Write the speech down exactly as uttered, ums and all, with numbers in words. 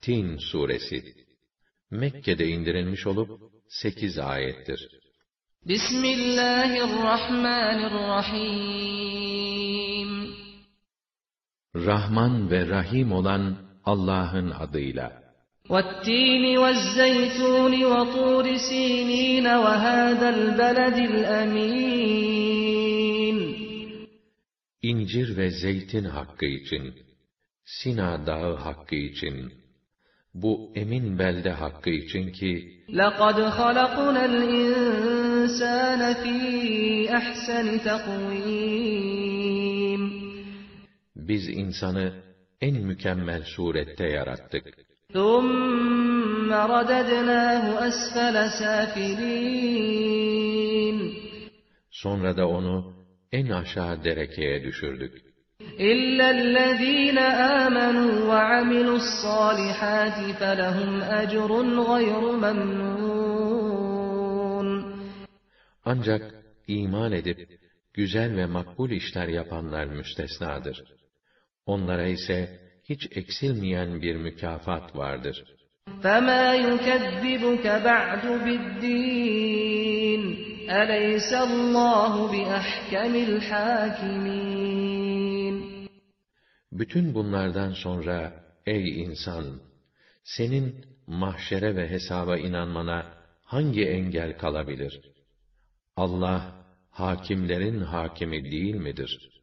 Tin suresi Mekke'de indirilmiş olup sekiz ayettir. Bismillahirrahmanirrahim. Rahman ve Rahim olan Allah'ın adıyla. وَالتِّينِ وَالزَّيْتُونِ وَطُورِ سِينِينَ وَهَذَا الْبَلَدِ الْأَمِينِ. İncir ve zeytin hakkı için, Sina dağı hakkı için, bu emin belde hakkı için ki, لَقَدْ خَلَقْنَا الْإِنسَانَ فِي أَحْسَنِ تَقْوِيمٍ. Biz insanı en mükemmel surette yarattık. ثُمَّ رَدَدْنَاهُ أَسْفَلَ سَافِلِينَ. Sonra da onu en aşağı derekeye düşürdük. إِلَّا الَّذِينَ آمَنُوا وَعَمِلُوا الصَّالِحَاتِ فَلَهُمْ أَجْرٌ غَيْرُ مَمْنُونٍ. Ancak iman edip güzel ve makbul işler yapanlar müstesnadır. Onlara ise hiç eksilmeyen bir mükafat vardır. فَمَا يُكَذِّبُكَ بَعْدُ بِالدِّينِ أَلَيْسَ اللّٰهُ بِأَحْكَمِ الْحَاكِمِينَ. Bütün bunlardan sonra ey insan, senin mahşere ve hesaba inanmana hangi engel kalabilir? Allah, hakimlerin hakimi değil midir?